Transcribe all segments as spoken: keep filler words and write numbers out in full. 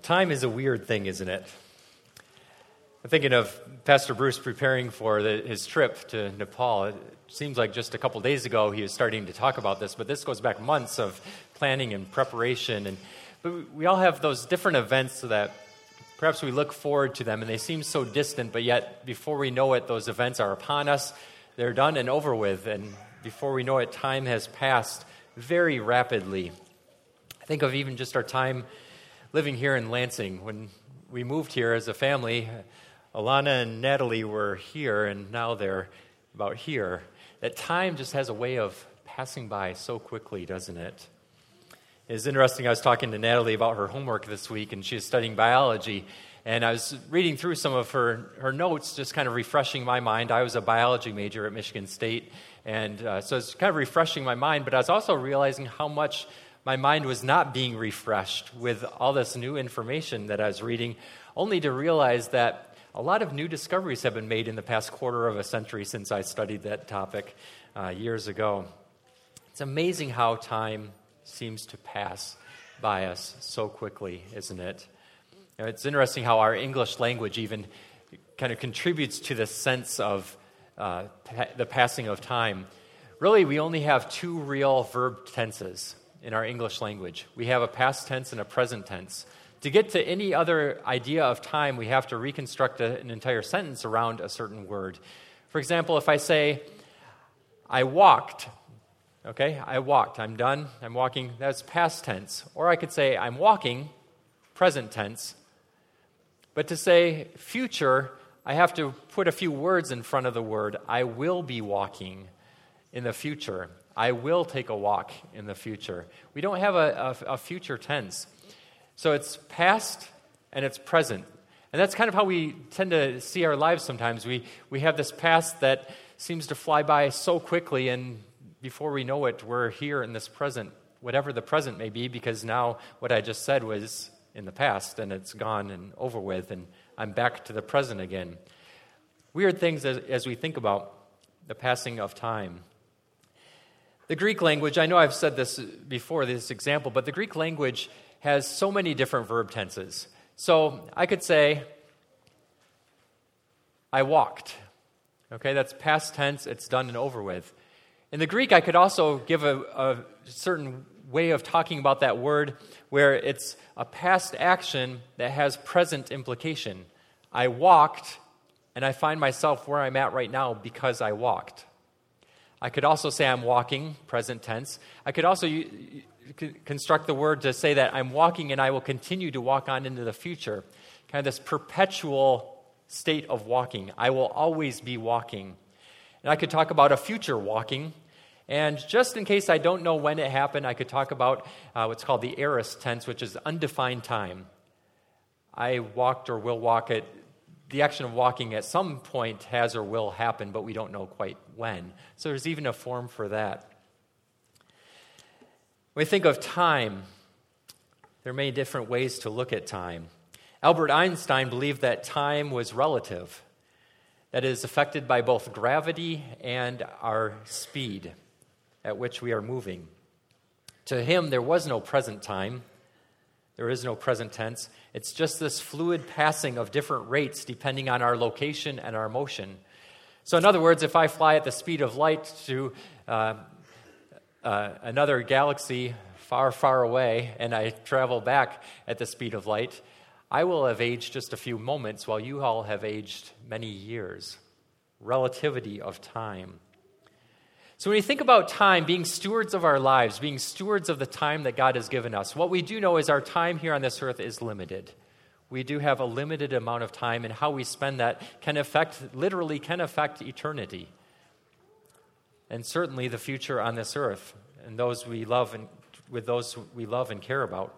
Time is a weird thing, isn't it? I'm thinking of Pastor Bruce preparing for the, his trip to Nepal. It seems like just a couple days ago he was starting to talk about this, but this goes back months of planning and preparation. And but we all have those different events that perhaps we look forward to them, and they seem so distant, but yet before we know it, those events are upon us. They're done and over with, and before we know it, time has passed very rapidly. I think of even just our time living here in Lansing. When we moved here as a family, Alana and Natalie were here, and now they're about here. That time just has a way of passing by so quickly, doesn't it? It's interesting, I was talking to Natalie about her homework this week, and she was studying biology, and I was reading through some of her, her notes, just kind of refreshing my mind. I was a biology major at Michigan State, and uh, so it's kind of refreshing my mind, but I was also realizing how much my mind was not being refreshed with all this new information that I was reading, only to realize that a lot of new discoveries have been made in the past quarter of a century since I studied that topic uh, years ago. It's amazing how time seems to pass by us so quickly, isn't it? You know, it's interesting how our English language even kind of contributes to the sense of uh, pa- the passing of time. Really, we only have two real verb tenses in our English language. We have a past tense and a present tense. To get to any other idea of time, we have to reconstruct a, an entire sentence around a certain word. For example, if I say, I walked, okay, I walked, I'm done, I'm walking, that's past tense. Or I could say, I'm walking, present tense. But to say future, I have to put a few words in front of the word, I will be walking in the future. I will take a walk in the future. We don't have a, a, a future tense. So it's past and it's present. And that's kind of how we tend to see our lives sometimes. We we have this past that seems to fly by so quickly, and before we know it, we're here in this present, whatever the present may be, because now what I just said was in the past, and it's gone and over with, and I'm back to the present again. Weird things as, as we think about the passing of time. The Greek language, I know I've said this before, this example, but the Greek language has so many different verb tenses. So I could say, I walked. Okay, that's past tense, it's done and over with. In the Greek, I could also give a, a certain way of talking about that word where it's a past action that has present implication. I walked, and I find myself where I'm at right now because I walked. I could also say I'm walking, present tense. I could also u- u- construct the word to say that I'm walking and I will continue to walk on into the future. Kind of this perpetual state of walking. I will always be walking. And I could talk about a future walking. And just in case I don't know when it happened, I could talk about uh, what's called the aorist tense, which is undefined time. I walked or will walk it. The action of walking at some point has or will happen, but we don't know quite when. So there's even a form for that. When we think of time, there are many different ways to look at time. Albert Einstein believed that time was relative, that it is affected by both gravity and our speed at which we are moving. To him, there was no present time. There is no present tense. It's just this fluid passing of different rates depending on our location and our motion. So in other words, if I fly at the speed of light to uh, uh, another galaxy far, far away, and I travel back at the speed of light, I will have aged just a few moments while you all have aged many years. Relativity of time. So when we think about time, being stewards of our lives, being stewards of the time that God has given us, what we do know is our time here on this earth is limited. We do have a limited amount of time, and how we spend that can affect, literally can affect eternity. And certainly the future on this earth, and those we love and with those we love and care about.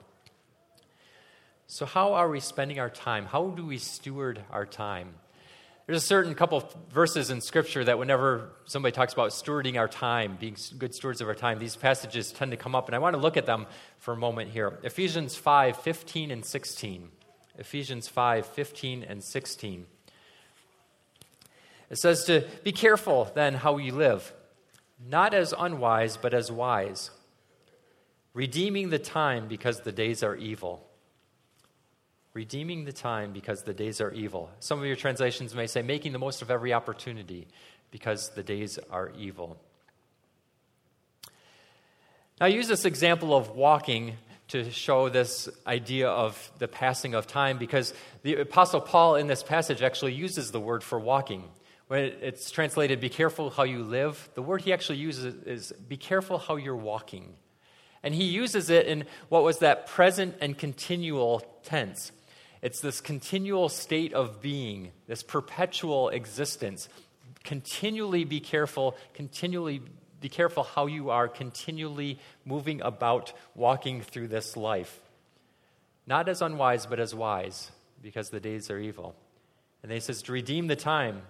So how are we spending our time? How do we steward our time? There's a certain couple of verses in Scripture that whenever somebody talks about stewarding our time, being good stewards of our time, these passages tend to come up, and I want to look at them for a moment here. Ephesians five, fifteen and sixteen. Ephesians five, fifteen and sixteen. It says to be careful then how you live, not as unwise, but as wise, redeeming the time because the days are evil. Redeeming the time because the days are evil. Some of your translations may say, making the most of every opportunity because the days are evil. Now, I use this example of walking to show this idea of the passing of time because the Apostle Paul in this passage actually uses the word for walking. When it's translated, be careful how you live, the word he actually uses is be careful how you're walking. And he uses it in what was that present and continual tense. It's this continual state of being, this perpetual existence. Continually be careful, continually be careful how you are continually moving about, walking through this life. Not as unwise, but as wise, because the days are evil. And then he says to redeem the time.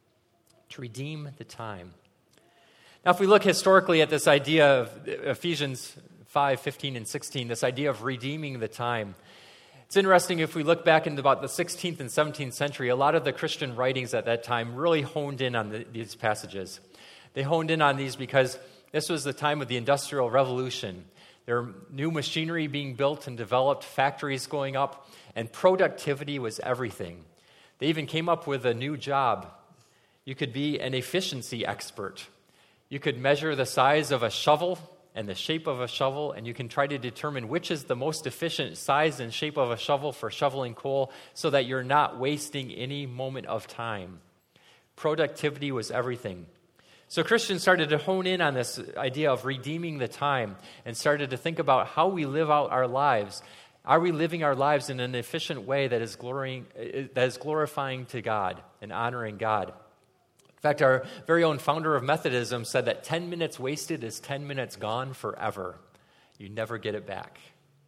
To redeem the time. Now, if we look historically at this idea of Ephesians five, fifteen, and sixteen, this idea of redeeming the time, it's interesting if we look back in about the sixteenth and seventeenth century, a lot of the Christian writings at that time really honed in on the, these passages. They honed in on these because this was the time of the Industrial Revolution. There were new machinery being built and developed, factories going up, and productivity was everything. They even came up with a new job. You could be an efficiency expert. You could measure the size of a shovel and the shape of a shovel, and you can try to determine which is the most efficient size and shape of a shovel for shoveling coal so that you're not wasting any moment of time. Productivity was everything. So Christians started to hone in on this idea of redeeming the time and started to think about how we live out our lives. Are we living our lives in an efficient way that is glorying, that is glorifying to God and honoring God? In fact, our very own founder of Methodism said that ten minutes wasted is ten minutes gone forever. You never get it back.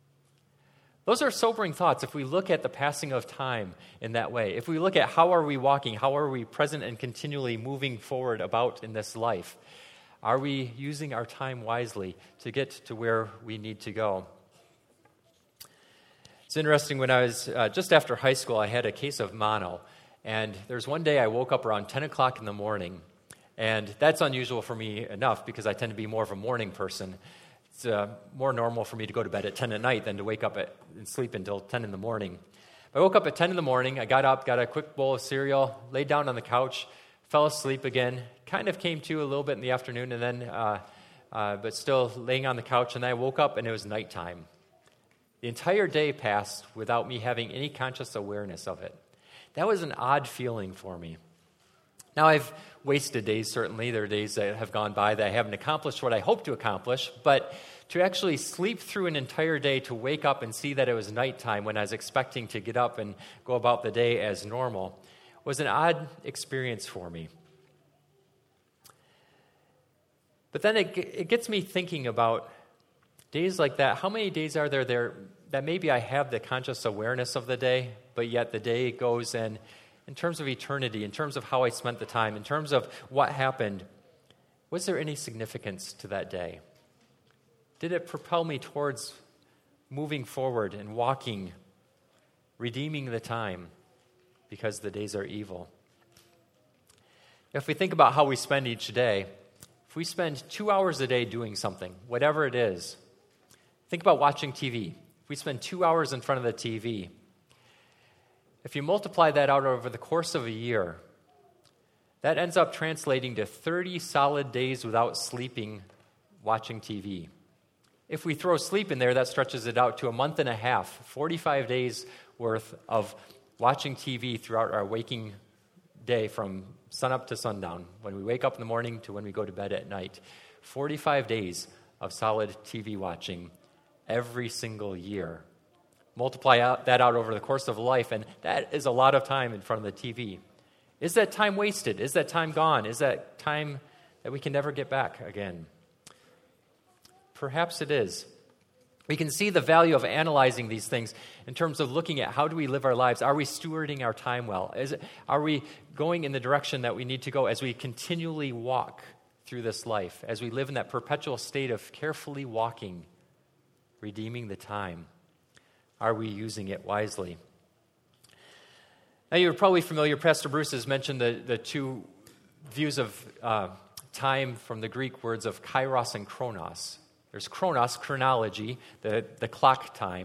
Those are sobering thoughts if we look at the passing of time in that way. If we look at how are we walking, how are we present and continually moving forward about in this life? Are we using our time wisely to get to where we need to go? It's interesting, when I was uh, just after high school, I had a case of mono. And there's one day I woke up around ten o'clock in the morning, and that's unusual for me enough because I tend to be more of a morning person. It's uh, more normal for me to go to bed at ten at night than to wake up at, and sleep until ten in the morning. I woke up at ten in the morning, I got up, got a quick bowl of cereal, laid down on the couch, fell asleep again, kind of came to a little bit in the afternoon, and then, uh, uh, but still laying on the couch, and then I woke up and it was nighttime. The entire day passed without me having any conscious awareness of it. That was an odd feeling for me. Now, I've wasted days, certainly. There are days that have gone by that I haven't accomplished what I hoped to accomplish, but to actually sleep through an entire day, to wake up and see that it was nighttime when I was expecting to get up and go about the day as normal, was an odd experience for me. But then it, it gets me thinking about days like that. How many days are there there that maybe I have the conscious awareness of the day, but yet the day goes, and in terms of eternity, in terms of how I spent the time, in terms of what happened, was there any significance to that day? Did it propel me towards moving forward and walking, redeeming the time because the days are evil? If we think about how we spend each day, if we spend two hours a day doing something, whatever it is, think about watching T V. If we spend two hours in front of the T V, if you multiply that out over the course of a year, that ends up translating to thirty solid days without sleeping watching T V. If we throw sleep in there, that stretches it out to a month and a half, forty-five days worth of watching T V throughout our waking day from sunup to sundown, when we wake up in the morning to when we go to bed at night. forty-five days of solid T V watching every single year. Multiply out, that out over the course of life, and that is a lot of time in front of the T V. Is that time wasted? Is that time gone? Is that time that we can never get back again? Perhaps it is. We can see the value of analyzing these things in terms of looking at how do we live our lives. Are we stewarding our time well? Is it, are we going in the direction that we need to go as we continually walk through this life, as we live in that perpetual state of carefully walking, redeeming the time? Are we using it wisely? Now, you're probably familiar, Pastor Bruce has mentioned the, the two views of uh, time from the Greek words of kairos and chronos. There's chronos, chronology, the, the clock time,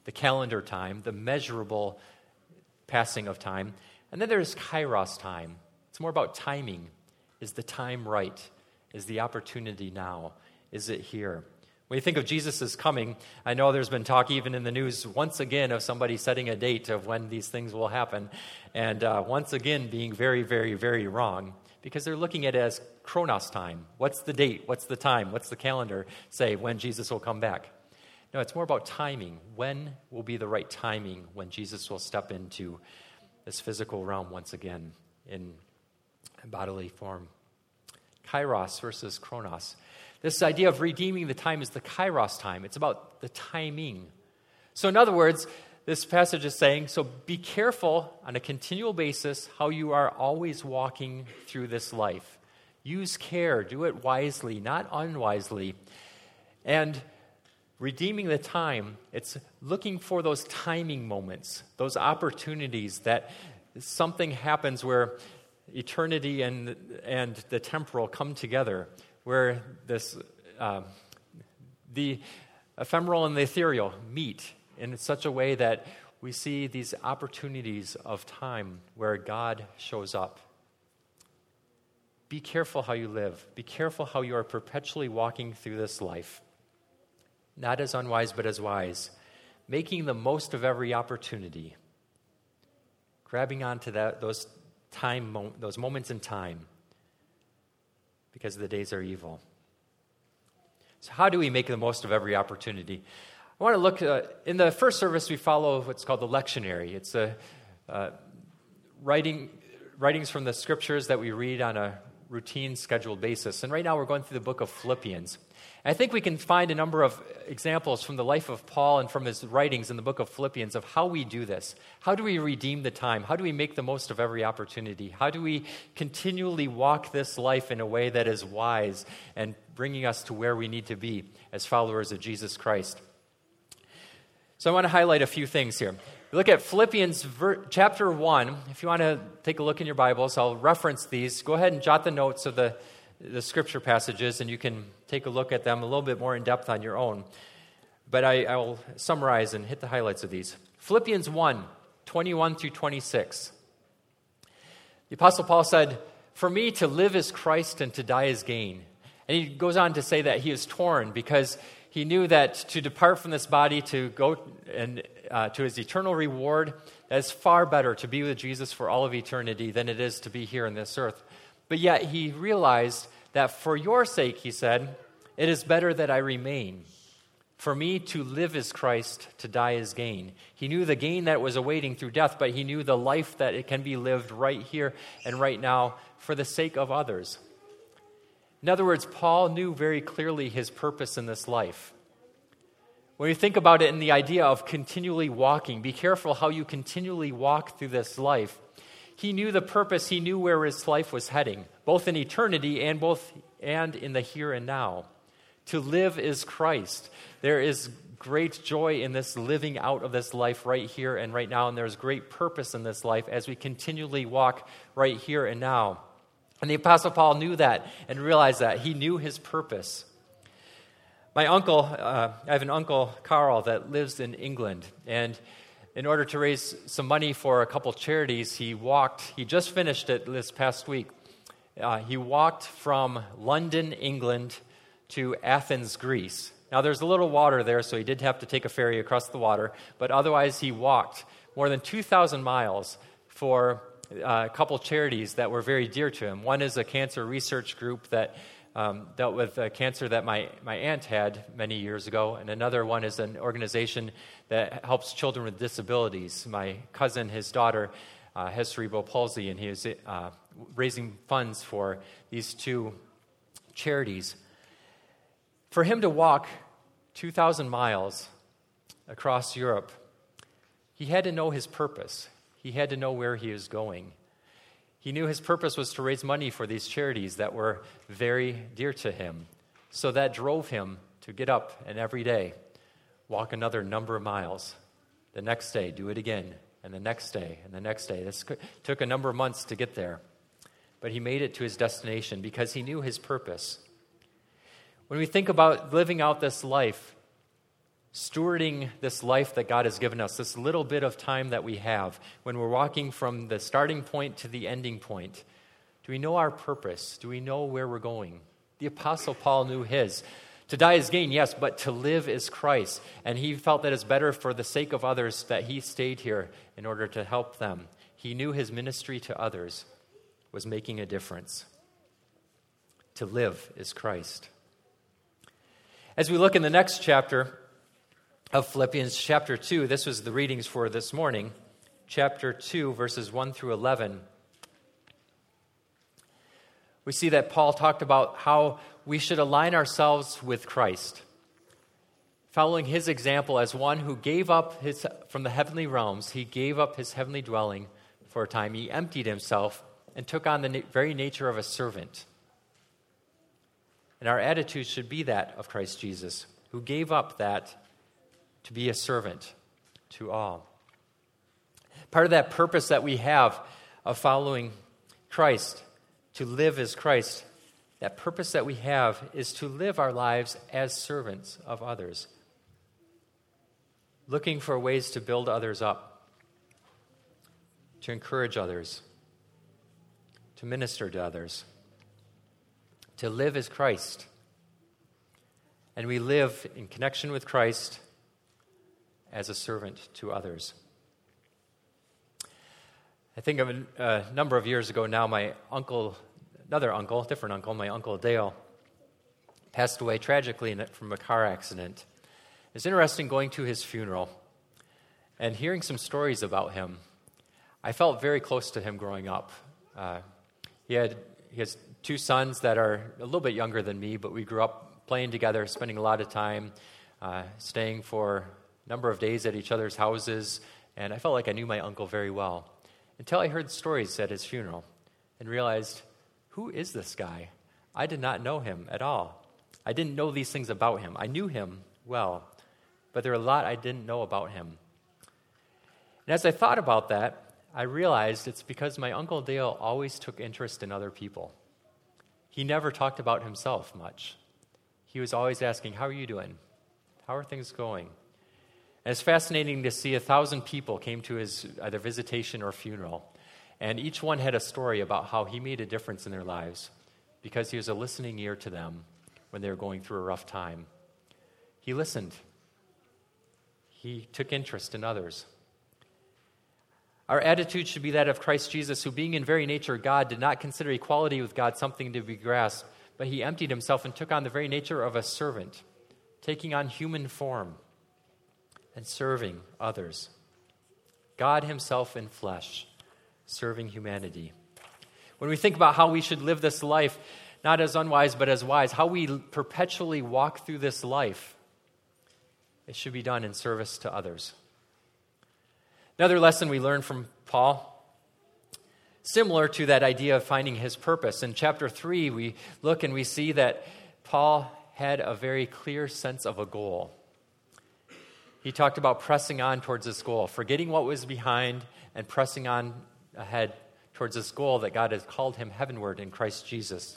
the calendar time, the measurable passing of time. And then there's kairos time. It's more about timing. Is the time right? Is the opportunity now? Is it here? When you think of Jesus' coming, I know there's been talk even in the news once again of somebody setting a date of when these things will happen, and uh, once again being very, very, very wrong, because they're looking at it as chronos time. What's the date? What's the time? What's the calendar say when Jesus will come back? No, it's more about timing. When will be the right timing when Jesus will step into this physical realm once again in bodily form? Kairos versus chronos. This idea of redeeming the time is the kairos time. It's about the timing. So in other words, this passage is saying, so be careful on a continual basis how you are always walking through this life. Use care. Do it wisely, not unwisely. And redeeming the time, it's looking for those timing moments, those opportunities that something happens where eternity and, and the temporal come together, where this uh, the ephemeral and the ethereal meet in such a way that we see these opportunities of time where God shows up. Be careful how you live. Be careful how you are perpetually walking through this life. Not as unwise, but as wise. Making the most of every opportunity. Grabbing onto that those time, those moments in time. Because the days are evil. So how do we make the most of every opportunity? I want to look, uh, in the first service we follow what's called the lectionary. It's a uh, writing, writings from the scriptures that we read on a routine scheduled basis. And right now we're going through the book of Philippians. And I think we can find a number of examples from the life of Paul and from his writings in the book of Philippians of how we do this. How do we redeem the time? How do we make the most of every opportunity? How do we continually walk this life in a way that is wise and bringing us to where we need to be as followers of Jesus Christ? So I want to highlight a few things here. Look at Philippians ver- chapter one. If you want to take a look in your Bibles, I'll reference these. Go ahead and jot the notes of the, the scripture passages, and you can take a look at them a little bit more in depth on your own. But I, I will summarize and hit the highlights of these. Philippians one, twenty-one through twenty-six. The Apostle Paul said, "For me to live is Christ and to die is gain." And he goes on to say that he is torn because he knew that to depart from this body, to go and uh, to his eternal reward, that is far better to be with Jesus for all of eternity than it is to be here on this earth. But yet he realized that for your sake, he said, it is better that I remain. For me to live is Christ, to die is gain. He knew the gain that was awaiting through death, but he knew the life that it can be lived right here and right now for the sake of others. In other words, Paul knew very clearly his purpose in this life. When you think about it in the idea of continually walking, be careful how you continually walk through this life. He knew the purpose, he knew where his life was heading, both in eternity and both and in the here and now. To live is Christ. There is great joy in this living out of this life right here and right now, and there's great purpose in this life as we continually walk right here and now. And the Apostle Paul knew that and realized that. He knew his purpose. My uncle, uh, I have an uncle, Carl, that lives in England. And in order to raise some money for a couple charities, he walked, he just finished it this past week. Uh, he walked from London, England, to Athens, Greece. Now, there's a little water there, so he did have to take a ferry across the water. But otherwise, he walked more than two thousand miles for Uh, a couple charities that were very dear to him. One is a cancer research group that um, dealt with uh, cancer that my, my aunt had many years ago, and another one is an organization that helps children with disabilities. My cousin, his daughter, uh, has cerebral palsy, and he is uh, raising funds for these two charities. For him to walk two thousand miles across Europe, he had to know his purpose. He had to know where he was going. He knew his purpose was to raise money for these charities that were very dear to him. So that drove him to get up and every day walk another number of miles. The next day, do it again, and the next day, and the next day. This took a number of months to get there. But he made it to his destination because he knew his purpose. When we think about living out this life, stewarding this life that God has given us, this little bit of time that we have, when we're walking from the starting point to the ending point, do we know our purpose? Do we know where we're going? The Apostle Paul knew his. To die is gain, yes, but to live is Christ. And he felt that it's better for the sake of others that he stayed here in order to help them. He knew his ministry to others was making a difference. To live is Christ. As we look in the next chapter of Philippians, chapter two, this was the readings for this morning, chapter two, verses one through eleven. We see that Paul talked about how we should align ourselves with Christ, following his example as one who gave up his, from the heavenly realms, he gave up his heavenly dwelling for a time. He emptied himself and took on the na- very nature of a servant. And our attitude should be that of Christ Jesus, who gave up that to be a servant to all. Part of that purpose that we have of following Christ, to live as Christ, that purpose that we have is to live our lives as servants of others, looking for ways to build others up, to encourage others, to minister to others, to live as Christ. And we live in connection with Christ as a servant to others. I think of a, a number of years ago now, my uncle, another uncle, different uncle, my Uncle Dale, passed away tragically in, from a car accident. It's interesting going to his funeral and hearing some stories about him. I felt very close to him growing up. Uh, he had he has two sons that are a little bit younger than me, but we grew up playing together, spending a lot of time, uh, staying for a number of days at each other's houses, and I felt like I knew my uncle very well. Until I heard stories at his funeral and realized, who is this guy? I did not know him at all. I didn't know these things about him. I knew him well, but there are a lot I didn't know about him. And as I thought about that, I realized it's because my Uncle Dale always took interest in other people. He never talked about himself much. He was always asking, how are you doing? How are things going? And it's fascinating to see a thousand people came to his either visitation or funeral, and each one had a story about how he made a difference in their lives because he was a listening ear to them when they were going through a rough time. He listened. He took interest in others. Our attitude should be that of Christ Jesus, who being in very nature God, did not consider equality with God something to be grasped, but he emptied himself and took on the very nature of a servant, taking on human form and serving others. God himself in flesh, serving humanity. When we think about how we should live this life, not as unwise but as wise, how we perpetually walk through this life, it should be done in service to others. Another lesson we learn from Paul, similar to that idea of finding his purpose. In chapter three, we look and we see that Paul had a very clear sense of a goal. He talked about pressing on towards this goal, forgetting what was behind and pressing on ahead towards this goal that God has called him heavenward in Christ Jesus.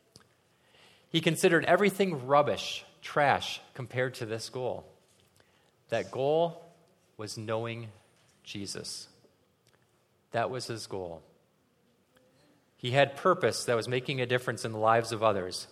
He considered everything rubbish, trash, compared to this goal. That goal was knowing Jesus. That was his goal. He had purpose that was making a difference in the lives of others.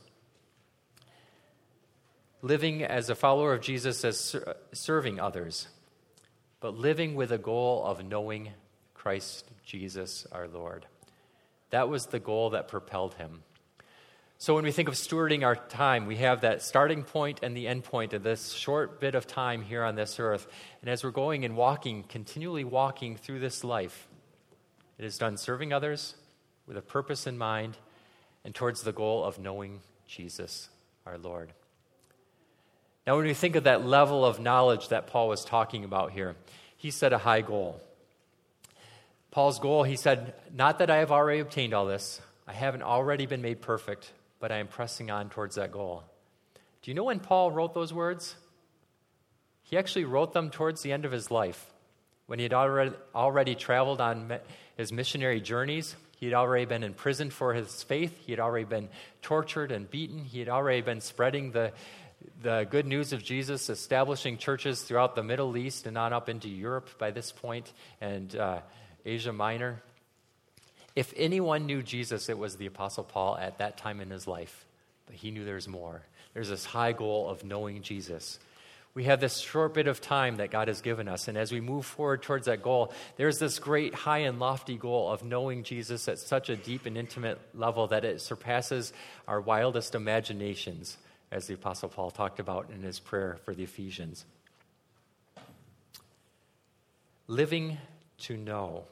Living as a follower of Jesus as ser- serving others, but living with a goal of knowing Christ Jesus our Lord. That was the goal that propelled him. So when we think of stewarding our time, we have that starting point and the end point of this short bit of time here on this earth. And as we're going and walking, continually walking through this life, it is done serving others with a purpose in mind and towards the goal of knowing Jesus our Lord. Now, when we think of that level of knowledge that Paul was talking about here, he set a high goal. Paul's goal, he said, not that I have already obtained all this, I haven't already been made perfect, but I am pressing on towards that goal. Do you know when Paul wrote those words? He actually wrote them towards the end of his life, when he had already, already traveled on his missionary journeys. He had already been in prison for his faith. He had already been tortured and beaten. He had already been spreading the the good news of Jesus, establishing churches throughout the Middle East and on up into Europe by this point, and uh, Asia Minor. If anyone knew Jesus, it was the Apostle Paul at that time in his life. But he knew there's more. There's this high goal of knowing Jesus. We have this short bit of time that God has given us, and as we move forward towards that goal, there's this great high and lofty goal of knowing Jesus at such a deep and intimate level that it surpasses our wildest imaginations, as the Apostle Paul talked about in his prayer for the Ephesians. Living to know.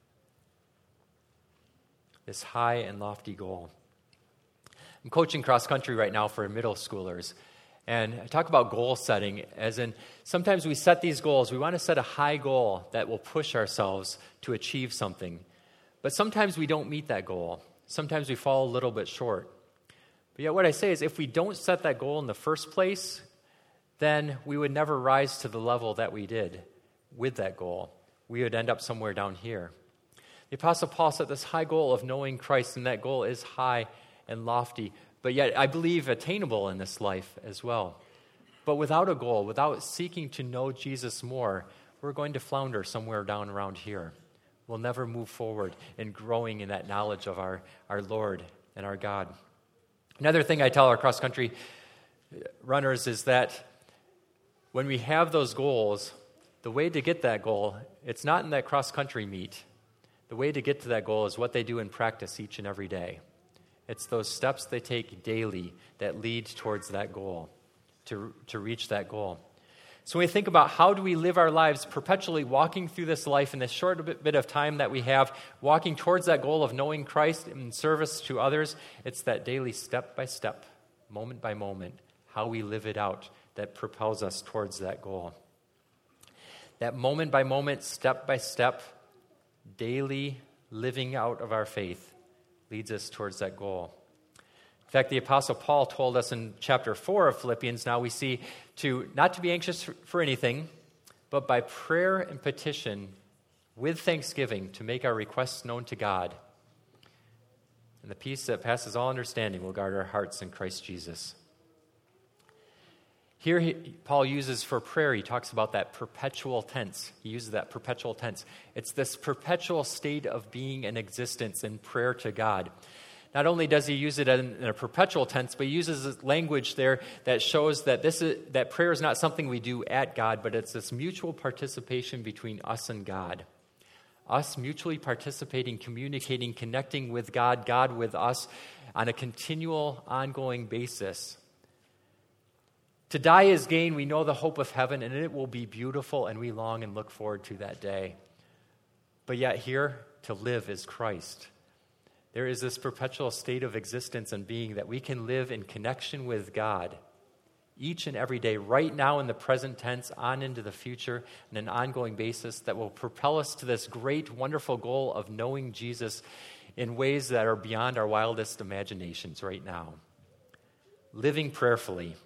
This high and lofty goal. I'm coaching cross country right now for middle schoolers. And I talk about goal setting, as in sometimes we set these goals. We want to set a high goal that will push ourselves to achieve something. But sometimes we don't meet that goal. Sometimes we fall a little bit short. But yet what I say is if we don't set that goal in the first place, then we would never rise to the level that we did with that goal. We would end up somewhere down here. The Apostle Paul set this high goal of knowing Christ, and that goal is high and lofty, but yet I believe attainable in this life as well. But without a goal, without seeking to know Jesus more, we're going to flounder somewhere down around here. We'll never move forward in growing in that knowledge of our, our Lord and our God. Another thing I tell our cross-country runners is that when we have those goals, the way to get that goal, it's not in that cross-country meet. The way to get to that goal is what they do in practice each and every day. It's those steps they take daily that lead towards that goal, to, to reach that goal. So when we think about how do we live our lives perpetually walking through this life in this short bit of time that we have, walking towards that goal of knowing Christ in service to others, it's that daily step by step, moment by moment, how we live it out that propels us towards that goal. That moment by moment, step by step, daily living out of our faith leads us towards that goal. In fact, the Apostle Paul told us in chapter four of Philippians, now we see to not to be anxious for anything, but by prayer and petition with thanksgiving to make our requests known to God. And the peace that passes all understanding will guard our hearts in Christ Jesus. Here he, Paul uses for prayer, he talks about that perpetual tense. He uses that perpetual tense. It's this perpetual state of being and existence in prayer to God. Not only does he use it in, in a perpetual tense, but he uses language there that shows that this is, that prayer is not something we do at God, but it's this mutual participation between us and God. Us mutually participating, communicating, connecting with God, God with us on a continual, ongoing basis. To die is gain. We know the hope of heaven, and it will be beautiful, and we long and look forward to that day. But yet here, to live is Christ. There is this perpetual state of existence and being that we can live in connection with God each and every day, right now in the present tense, on into the future, on an ongoing basis that will propel us to this great, wonderful goal of knowing Jesus in ways that are beyond our wildest imaginations right now. Living prayerfully.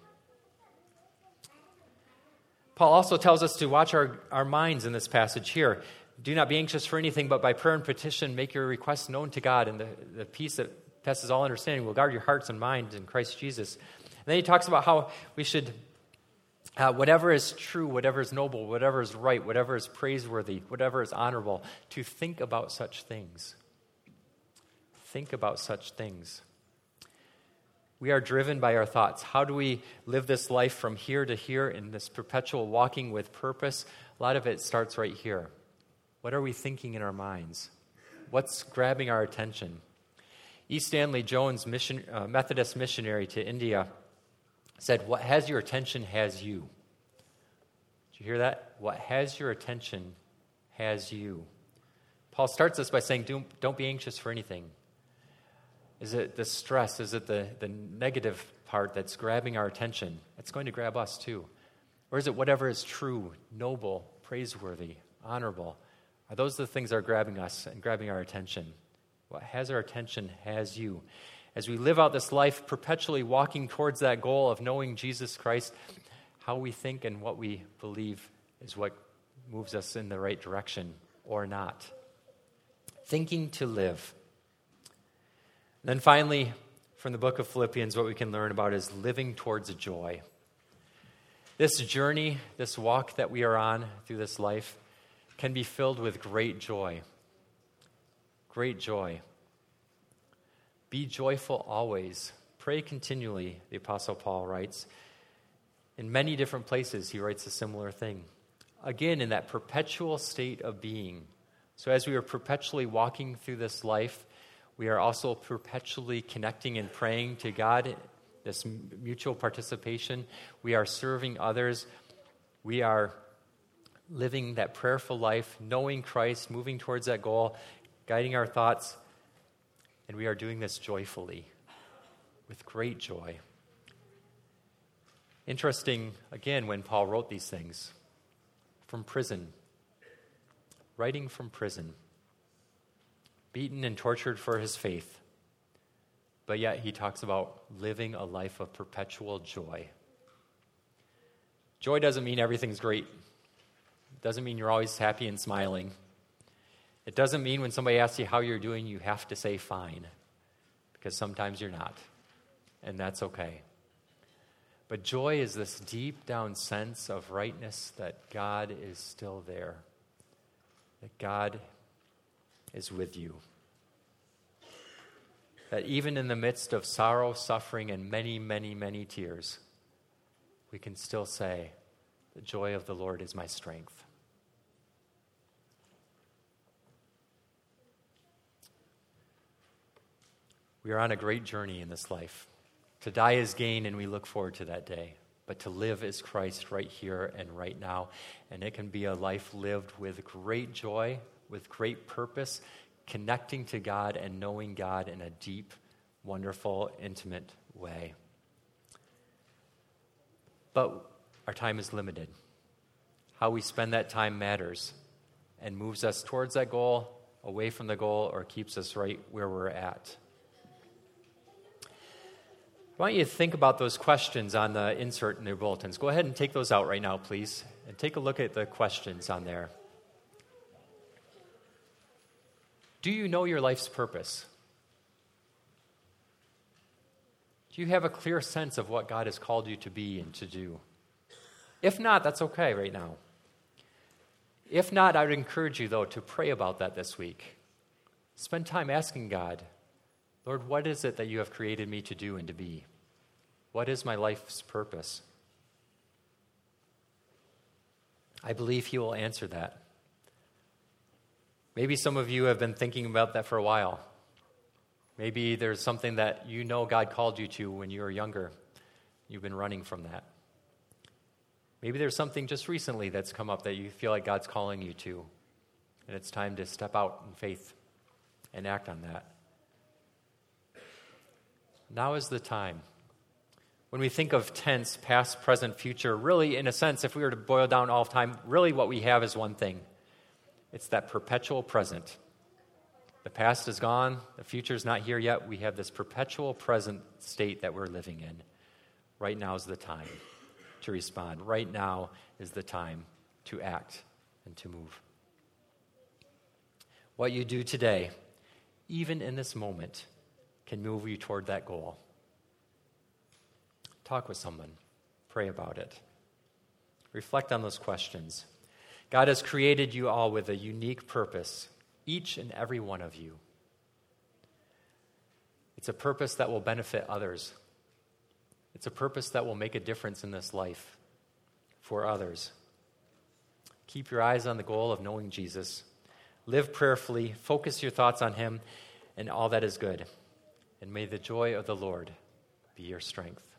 Paul also tells us to watch our, our minds in this passage here. Do not be anxious for anything, but by prayer and petition, make your requests known to God, and the, the peace that passes all understanding will guard your hearts and minds in Christ Jesus. And then he talks about how we should, uh, whatever is true, whatever is noble, whatever is right, whatever is praiseworthy, whatever is honorable, to think about such things. Think about such things. We are driven by our thoughts. How do we live this life from here to here in this perpetual walking with purpose? A lot of it starts right here. What are we thinking in our minds? What's grabbing our attention? E. Stanley Jones, mission, uh, Methodist missionary to India, said, "What has your attention has you." Did you hear that? What has your attention has you. Paul starts this by saying, don't, don't be anxious for anything. Is it the stress? Is it the, the negative part that's grabbing our attention? It's going to grab us too. Or is it whatever is true, noble, praiseworthy, honorable? Are those the things that are grabbing us and grabbing our attention? What has our attention has you. As we live out this life perpetually walking towards that goal of knowing Jesus Christ, how we think and what we believe is what moves us in the right direction or not. Thinking to live. Then finally, from the book of Philippians, what we can learn about is living towards a joy. This journey, this walk that we are on through this life, can be filled with great joy. Great joy. Be joyful always. Pray continually, the Apostle Paul writes. In many different places, he writes a similar thing. Again, in that perpetual state of being. So as we are perpetually walking through this life, we are also perpetually connecting and praying to God, this mutual participation. We are serving others. We are living that prayerful life, knowing Christ, moving towards that goal, guiding our thoughts, and we are doing this joyfully, with great joy. Interesting, again, when Paul wrote these things, from prison, writing from prison, beaten and tortured for his faith, but yet he talks about living a life of perpetual joy. Joy doesn't mean everything's great. It doesn't mean you're always happy and smiling. It doesn't mean when somebody asks you how you're doing, you have to say fine, because sometimes you're not, and that's okay. But joy is this deep down sense of rightness that God is still there, that God is with you, that even in the midst of sorrow, suffering, and many, many, many tears, we can still say, the joy of the Lord is my strength. We are on a great journey in this life. To die is gain, and we look forward to that day. But to live is Christ right here and right now. And it can be a life lived with great joy, with great purpose, connecting to God and knowing God in a deep, wonderful, intimate way. But our time is limited. How we spend that time matters and moves us towards that goal, away from the goal, or keeps us right where we're at. I want you to think about those questions on the insert in your bulletins. Go ahead and take those out right now, please, and take a look at the questions on there. Do you know your life's purpose? Do you have a clear sense of what God has called you to be and to do? If not, that's okay right now. If not, I would encourage you, though, to pray about that this week. Spend time asking God, Lord, what is it that you have created me to do and to be? What is my life's purpose? I believe he will answer that. Maybe some of you have been thinking about that for a while. Maybe there's something that you know God called you to when you were younger. You've been running from that. Maybe there's something just recently that's come up that you feel like God's calling you to, and it's time to step out in faith and act on that. Now is the time. When we think of tense, past, present, future, really, in a sense, if we were to boil down all of time, really what we have is one thing. It's that perpetual present. The past is gone. The future is not here yet. We have this perpetual present state that we're living in. Right now is the time to respond. Right now is the time to act and to move. What you do today, even in this moment, can move you toward that goal. Talk with someone. Pray about it. Reflect on those questions. God has created you all with a unique purpose, each and every one of you. It's a purpose that will benefit others. It's a purpose that will make a difference in this life for others. Keep your eyes on the goal of knowing Jesus. Live prayerfully. Focus your thoughts on him and all that is good. And may the joy of the Lord be your strength.